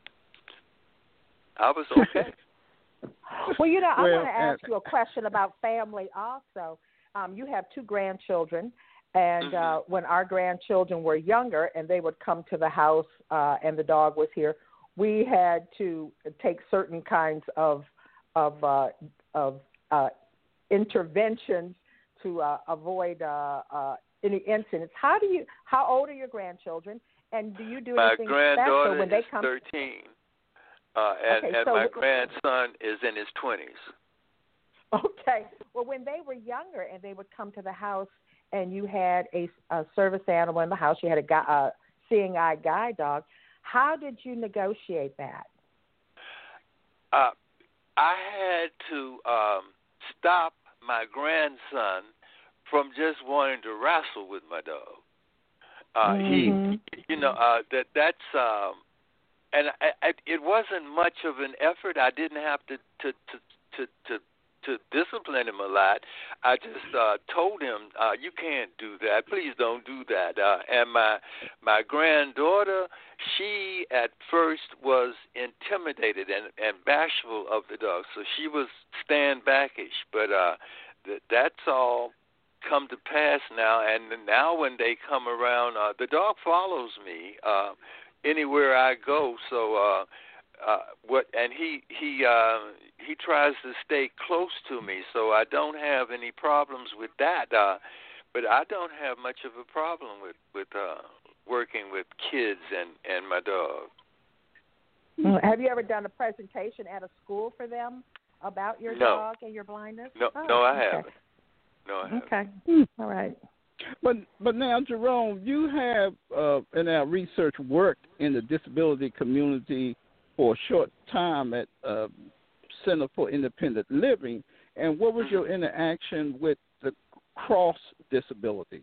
I was okay. Well, you know, I well, want to ask you a question about family also. Um, you have two grandchildren, and mm-hmm. uh, when our grandchildren were younger and they would come to the house uh, and the dog was here, we had to take certain kinds of of uh, of uh, interventions to uh, avoid uh, uh, any incidents. How do you? How old are your grandchildren? And do you do my anything special when they is come? thirteen, uh, and, okay, and so my grandson is in his twenties. Okay. Well, when they were younger and they would come to the house, and you had a, a service animal in the house, you had a guy, uh, seeing eye guide dog. How did you negotiate that? Uh, I had to um, stop my grandson from just wanting to wrestle with my dog. Uh, mm-hmm. He, you know, uh, that that's, um, and I, I, it wasn't much of an effort. I didn't have to to to to. to to discipline him a lot. I just uh, told him, uh, you can't do that. Please don't do that. Uh, and my my granddaughter, she at first was intimidated and, and bashful of the dog, so she was stand backish. But uh, th- that's all come to pass now. And now when they come around, uh, the dog follows me uh, anywhere I go. So uh, uh, what? And he he. Uh, He tries to stay close to me, so I don't have any problems with that. Uh, but I don't have much of a problem with with uh, working with kids and, and my dog. Have you ever done a presentation at a school for them about your no. dog and your blindness? No, oh, no, I okay. haven't. No, I haven't. Okay, all right. But but now, Jerome, you have uh, in our research worked in the disability community for a short time at uh, Center for Independent Living, and what was your interaction with the cross disabilities?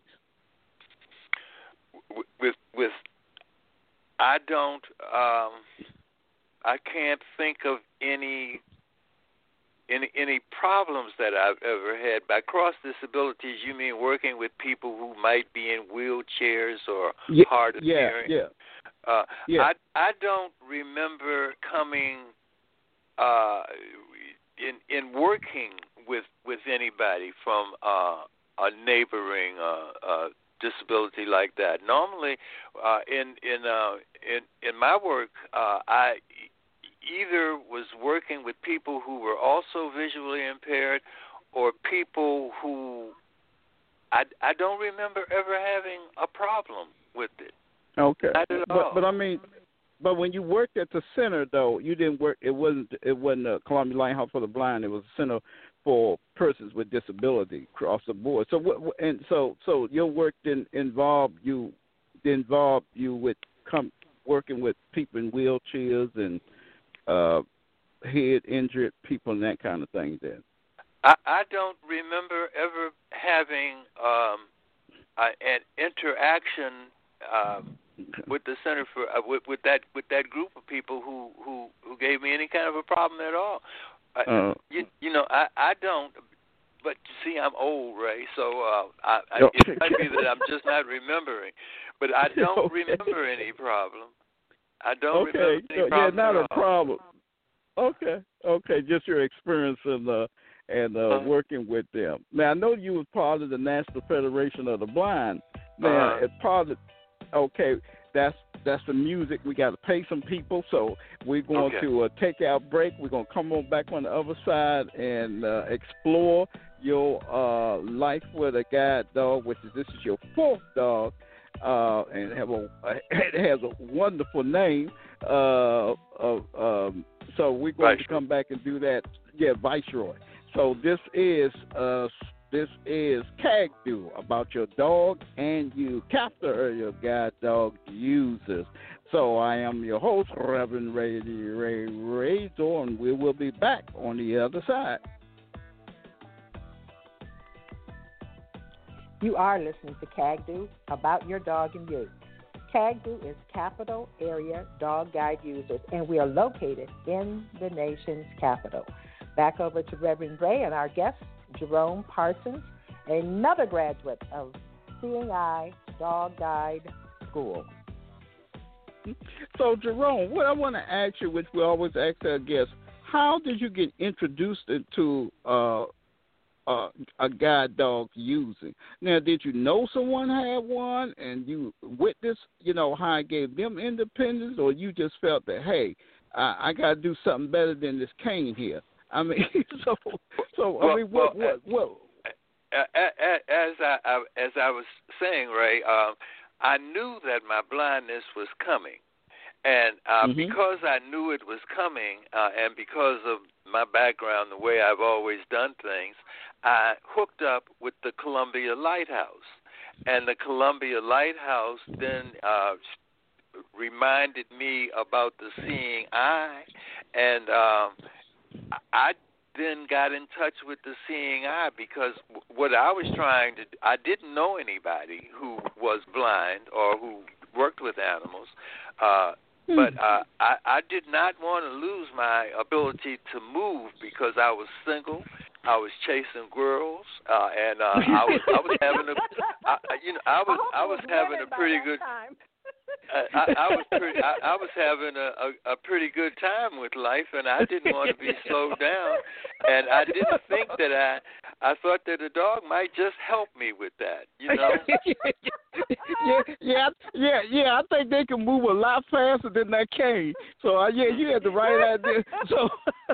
With with, I don't, um, I can't think of any any any problems that I've ever had. By cross disabilities, you mean working with people who might be in wheelchairs or yeah, hard of yeah, hearing? Yeah, uh, yeah. I I don't remember coming. Uh, in in working with with anybody from uh, a neighboring uh, uh, disability like that. Normally, uh, in in uh, in in my work, uh, I either was working with people who were also visually impaired, or people who I I don't remember ever having a problem with it. Okay, Not at but all. but I mean. But when you worked at the center, though, you didn't work. It wasn't. It wasn't a Columbia Lighthouse for the Blind. It was a center for persons with disability across the board. So, what, and so, so your work didn't involve you. Didn't involve you with come working with people in wheelchairs and uh, head injured people and that kind of thing then? I, I don't remember ever having um, uh, an interaction um, with the Center for uh, with, with that with that group of people who, who, who gave me any kind of a problem at all. Uh, uh, you, you know, I, I don't. But see, I'm old, Ray, so uh, I, I, it might be that I'm just not remembering. But I don't okay. remember any problem. I don't okay. remember any yeah, problem. Yeah, not at a all. problem. Okay, okay, just your experience in uh, and uh, uh-huh. working with them. Now, I know you was part of the National Federation of the Blind. Now, uh-huh. as part of, okay, that's that's the music. We got to pay some people, so we're going okay. to uh, take our break. We're going to come on back on the other side and uh, explore your uh, life with a guide dog, which is this is your fourth dog, uh, and have a it has a wonderful name. Uh, uh, um, so we're going Viceroy. to come back and do that. Yeah, Viceroy. So this is uh, this is Cagdu about your dog and you, Captor your guide dog users. So I am your host, Reverend Ray Ray Ray and we will be back on the other side. You are listening to Cagdu about your dog and you. Cagdu is Capital Area Dog Guide Users, and we are located in the nation's capital. Back over to Reverend Ray and our guest, Jerome Parsons, another graduate of Seeing Eye Dog Guide School. So, Jerome, what I want to ask you, which we always ask our guests, how did you get introduced into uh, uh, a guide dog using? Now, did you know someone had one and you witnessed, you know, how it gave them independence, or you just felt that, hey, I, I got to do something better than this cane here? I mean, so, so well, I mean, what, well, what, what? As I, as I was saying, Ray, um, I knew that my blindness was coming, and uh, mm-hmm. because I knew it was coming, uh, and because of my background, the way I've always done things, I hooked up with the Columbia Lighthouse, and the Columbia Lighthouse then uh, reminded me about the Seeing Eye, and um, I then got in touch with the Seeing Eye because what I was trying to do, I didn't know anybody who was blind or who worked with animals, uh, hmm. but uh, I, I did not want to lose my ability to move because I was single. I was chasing girls, uh, and uh, I was I was having a, I, you know, I was I was having a pretty good. I, I, I was pretty, I, I was having a, a, a pretty good time with life, and I didn't want to be slowed down. And I didn't think that I. I thought that a dog might just help me with that, you know. yeah, yeah, yeah, yeah. I think they can move a lot faster than that cane. So uh, yeah, you had the right idea. So.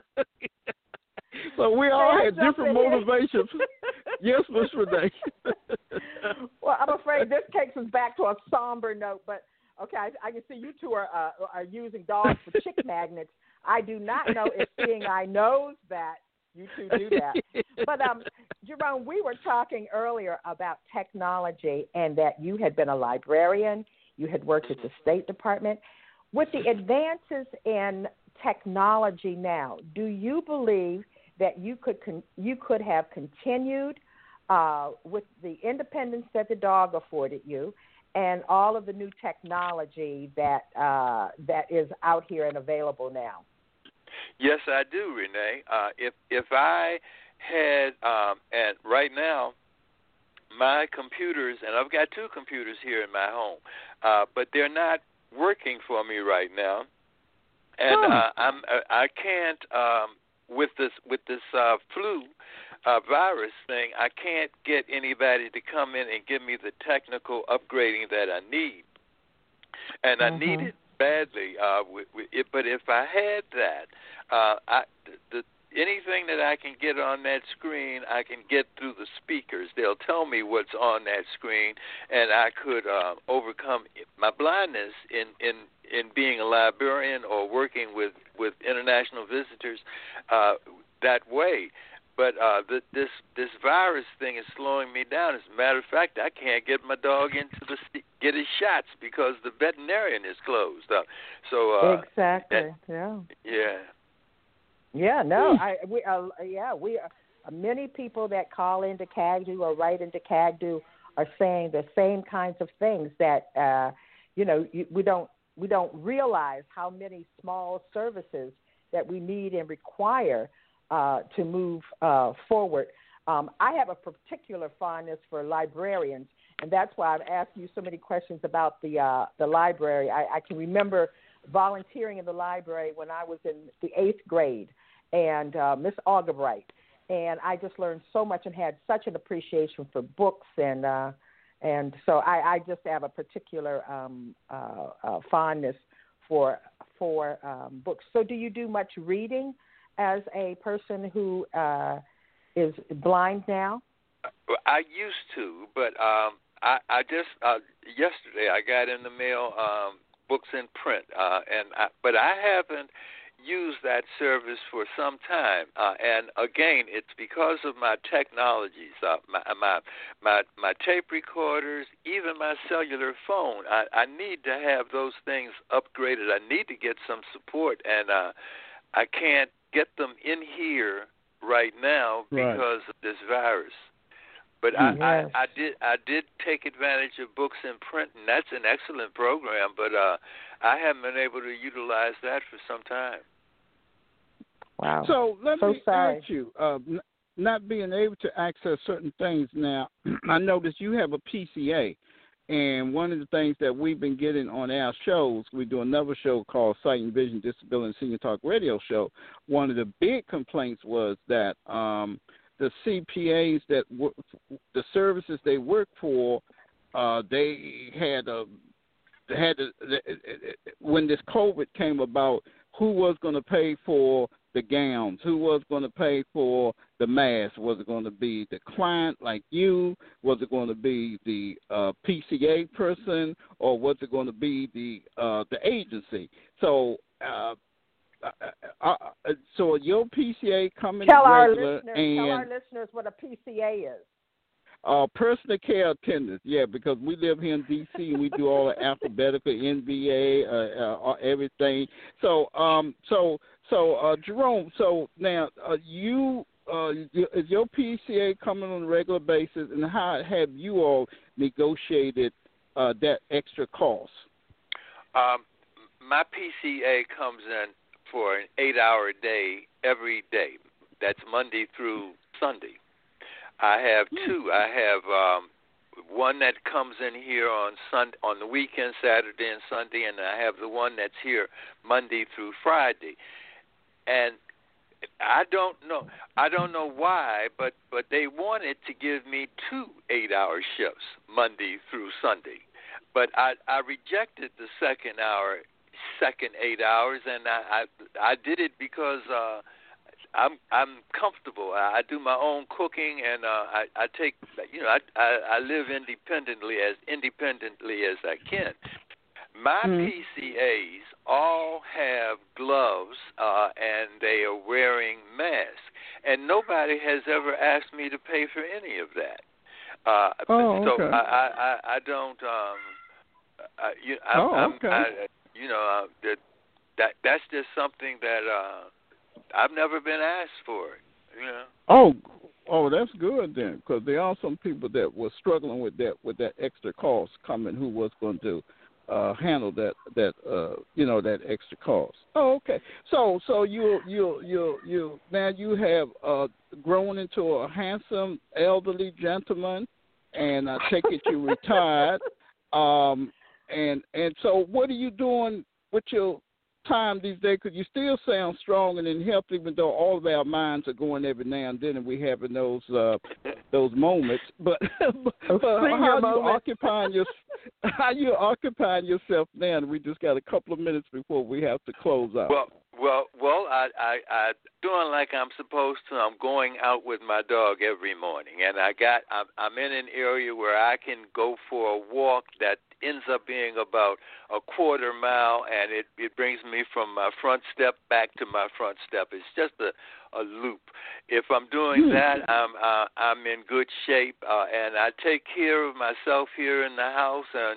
So we all had different motivations. Yes, Miz Renee. Well, I'm afraid this takes us back to a somber note, but okay, I, I can see you two are uh, are using dogs for chick magnets. I do not know if Seeing Eye knows that you two do that. But um, Jerome, we were talking earlier about technology and that you had been a librarian, you had worked at the State Department. With the advances in technology now, do you believe that you could con- you could have continued uh, with the independence that the dog afforded you, and all of the new technology that uh, that is out here and available now? Yes, I do, Renee. Uh, if if I had, um, and right now, my computers, and I've got two computers here in my home, uh, but they're not working for me right now, and uh, I'm I can't. Um, With this with this uh, flu uh, virus thing, I can't get anybody to come in and give me the technical upgrading that I need, and I mm-hmm. need it badly. Uh, with, with it, but if I had that, uh, I, the, anything that I can get on that screen, I can get through the speakers. They'll tell me what's on that screen, and I could uh, overcome my blindness in in. in being a librarian or working with, with international visitors uh, that way. But uh, the, this this virus thing is slowing me down. As a matter of fact, I can't get my dog into the get his shots because the veterinarian is closed up. So uh, exactly, that, yeah, yeah, yeah. No, I we uh, yeah we uh, many people that call into C A G D U or write into C A G D U are saying the same kinds of things that uh, you know you, we don't we don't realize how many small services that we need and require uh, to move uh, forward. Um, I have a particular fondness for librarians, and that's why I've asked you so many questions about the uh, the library. I, I can remember volunteering in the library when I was in the eighth grade, and uh, Miss Augubright, and I just learned so much and had such an appreciation for books, and uh, and so I, I just have a particular um, uh, uh, fondness for for um, books. So, do you do much reading as a person who uh, is blind now? I used to, but um, I, I just uh, yesterday I got in the mail um, books in print, uh, and I, but I haven't used that service for some time. Uh, and again, it's because of my technologies, uh, my, my my my tape recorders, even my cellular phone. I, I need to have those things upgraded. I need to get some support, and uh, I can't get them in here right now because right. of this virus. But I, yes. I, I did I did take advantage of books in print, and that's an excellent program. But uh, I haven't been able to utilize that for some time. Wow. So let so me sorry. ask you, uh, n- not being able to access certain things now, I noticed you have a P C A. And one of the things that we've been getting on our shows, we do another show called Sight and Vision Disability and Senior Talk Radio Show. One of the big complaints was that um, the C P As that work, the services they work for, uh, they had a had a, when this COVID came about, who was going to pay for the gowns? Who was going to pay for the mask? Was it going to be the client like you? Was it going to be the uh, P C A person, or was it going to be the uh, the agency? So, uh, uh, uh, so your P C A coming tell regular our listeners, and tell our listeners what a P C A is. Uh, personal care attendants, yeah, because we live here in D C and we do all the alphabetical N B A, uh, uh, everything. So, um, so, so, uh, Jerome. So now, uh, you, uh, is your P C A coming on a regular basis, and how have you all negotiated uh, that extra cost? Um, my P C A comes in for an eight-hour day every day. That's Monday through Sunday. I have two. I have um, one that comes in here on Sunday, on the weekend, Saturday and Sunday, and I have the one that's here Monday through Friday. And I don't know. I don't know why, but but they wanted to give me two eight-hour shifts Monday through Sunday, but I I rejected the second hour, second eight hours, and I I, I did it because. Uh, I'm I'm comfortable. I do my own cooking, and uh, I, I take you know I, I I live independently as independently as I can. My mm-hmm. P C As all have gloves, uh, and they are wearing masks, and nobody has ever asked me to pay for any of that. Uh, oh, so okay. I, I, I I don't um I, you I'm, oh, I'm okay. I, you know uh, that that that's just something that. Uh, I've never been asked for it, you know. Oh, oh, that's good then, because there are some people that were struggling with that with that extra cost coming, who was going to uh, handle that that uh, you know that extra cost. Oh, okay. So so you you you you now you have uh, grown into a handsome elderly gentleman, and I take it you retired. Um, and and so what are you doing with your time these days? Because you still sound strong and in health, even though all of our minds are going every now and then, and we having those uh, those moments. But, but how you occupying your how you occupying yourself now? And we just got a couple of minutes before we have to close out. Well, well, well. I I I doing like I'm supposed to. I'm going out with my dog every morning, and I got I'm, I'm in an area where I can go for a walk that ends up being about a quarter mile, and it, it brings me from my front step back to my front step. It's just a, a loop. If I'm doing that, I'm uh, I'm in good shape, uh, and I take care of myself here in the house, and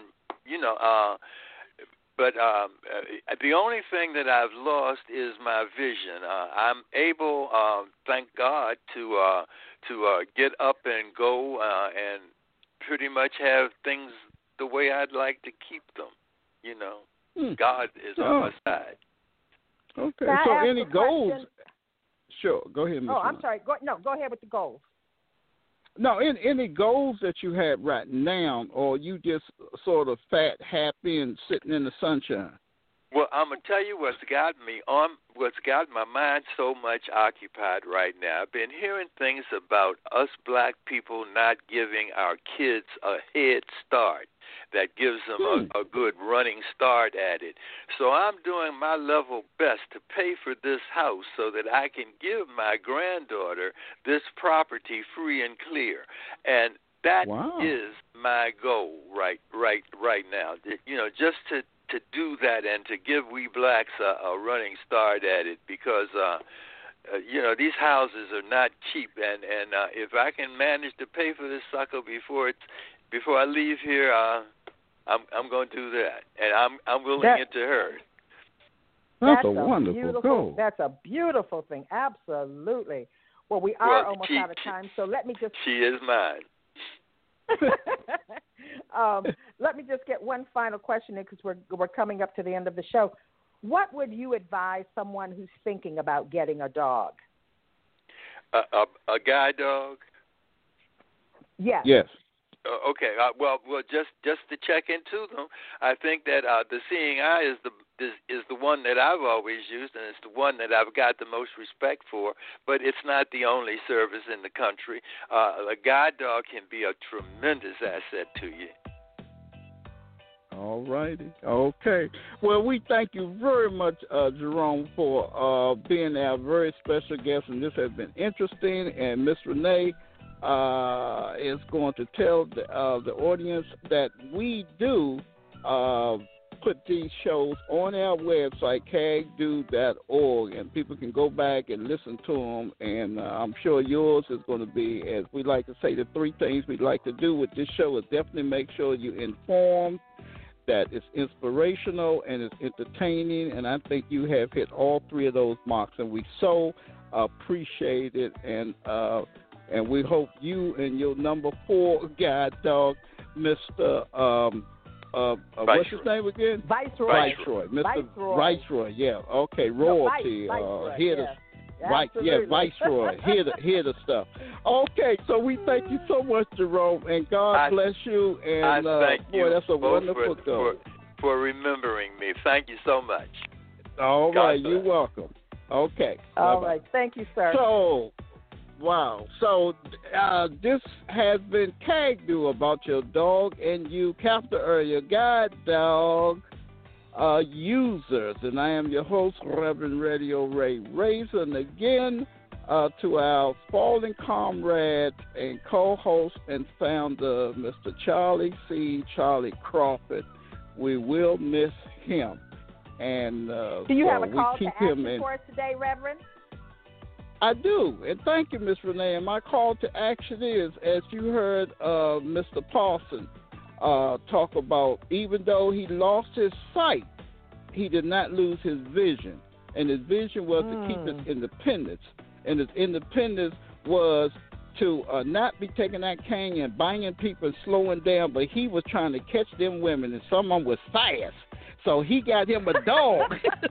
you know, uh, but um, uh, the only thing that I've lost is my vision. Uh, I'm able, uh, thank God, to uh, to uh, get up and go uh, and pretty much have things the way I'd like to keep them. You know, hmm. God is oh. on my side. Okay. So any goals? Question? Sure. Go ahead, Miz Oh, I'm sorry. Go, no, go ahead with the goals. No, any, any goals that you have right now, or you just sort of fat, happy, and sitting in the sunshine? Well, I'm gonna tell you what's got me on, what's got my mind so much occupied right now. I've been hearing things about us black people not giving our kids a head start that gives them hmm. a, a good running start at it. So I'm doing my level best to pay for this house so that I can give my granddaughter this property free and clear. And that wow. is my goal right, right, right now. You know, just to. to do that and to give we blacks a, a running start at it because, uh, uh, you know, these houses are not cheap. And, and uh, if I can manage to pay for this sucker before it's, before I leave here, uh, I'm I'm going to do that. And I'm I'm willing that, it to her. That's, that's a, a wonderful goal. That's a beautiful thing. Absolutely. Well, we are well, almost she, out of time, so let me just... She is mine. um, let me just get one final question in because we're we're coming up to the end of the show. What would you advise someone who's thinking about getting a dog? A, a, a guide dog? Yes. Yes. Uh, okay. Uh, well, well, just just to check into them, I think that uh, the Seeing Eye is the is, is the one that I've always used, and it's the one that I've got the most respect for. But it's not the only service in the country. Uh, a guide dog can be a tremendous asset to you. All righty. Okay. Well, we thank you very much, uh, Jerome, for uh, being our very special guest, and this has been interesting. And Miss Renee uh, is going to tell the, uh, the audience that we do uh, put these shows on our website, cagdo dot org, and people can go back and listen to them. And uh, I'm sure yours is going to be, as we like to say, the three things we'd like to do with this show is definitely make sure you're informed, that it's inspirational and it's entertaining, and I think you have hit all three of those marks, and we so appreciate it, and uh, and we hope you and your number four guide dog, Mister Um, uh, uh, what's his name again? Viceroy. Viceroy. Mister Viceroy. Viceroy, yeah. Okay, royalty. No, Vice, Viceroy, uh, here yeah. to, Right, yeah, Viceroy. Hear the hear the stuff. Okay, so we thank you so much, Jerome, and God I, bless you. And I uh, thank boy, you that's a both wonderful for, goal. for, for remembering me. Thank you so much. All God right, bless. you're welcome. Okay. All bye-bye. right, thank you, sir. So, wow. So uh, this has been Cagdo about your dog and you, capital area guide dog. Uh, users, and I am your host, Reverend Radio Ray Razor, and again, uh, to our fallen comrade and co-host and founder, Mister Charlie C. Charlie Crawford, we will miss him. And uh, do you so have a call we keep to action him in. for us today, Reverend? I do, and thank you, Miss Renee. And my call to action is, as you heard uh, Mister Paulson Uh, talk about, even though he lost his sight, he did not lose his vision. And his vision was mm. to keep his independence. And his independence was to uh, not be taking that cane and banging people and slowing down, but he was trying to catch them women, and some of them was fast. So he got him a dog.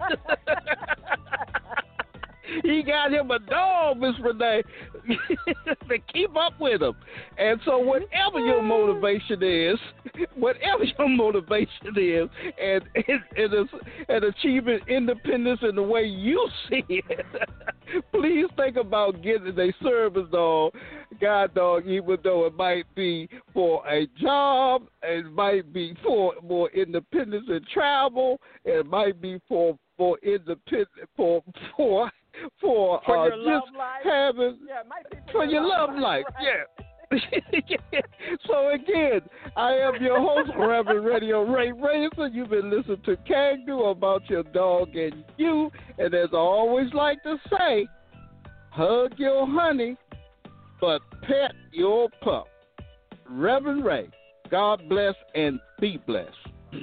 He got him a dog, Miss Renee, to keep up with him. And so whatever your motivation is, whatever your motivation is, and, and, and, and achieving independence in the way you see it, please think about getting a service dog, guide dog, even though it might be for a job, it might be for more independence and travel, it might be for for independent for for for, for uh, your love just life. having yeah, it might be for, for your, your love, love life, life. Yeah. So again, I am your host, Reverend Radio Ray Razor. You've been listening to Cagdo about your dog and you, and as I always like to say, hug your honey, but pet your pup. Reverend Ray, God bless and be blessed.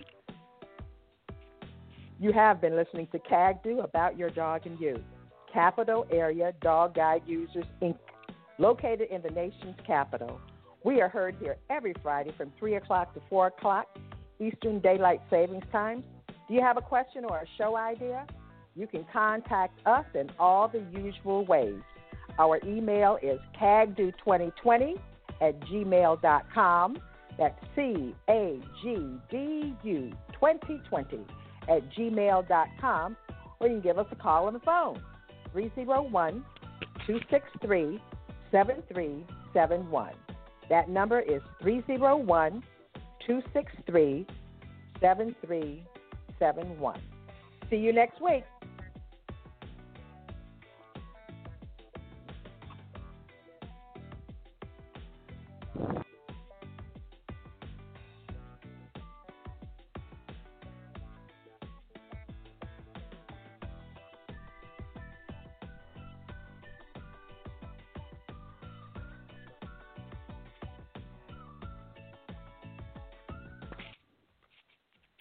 You have been listening to C A G D U, About Your Dog and You, Capital Area Dog Guide Users, Incorporated, located in the nation's capital. We are heard here every Friday from three o'clock to four o'clock Eastern Daylight Savings Time. Do you have a question or a show idea? You can contact us in all the usual ways. Our email is C A G D U twenty twenty at gmail dot com. That's C A G D U twenty twenty at gmail dot com. Or you can give us a call on the phone, three oh one, two six three, seven three seven one. That number is three oh one, two six three, seven three seven one. See you next week.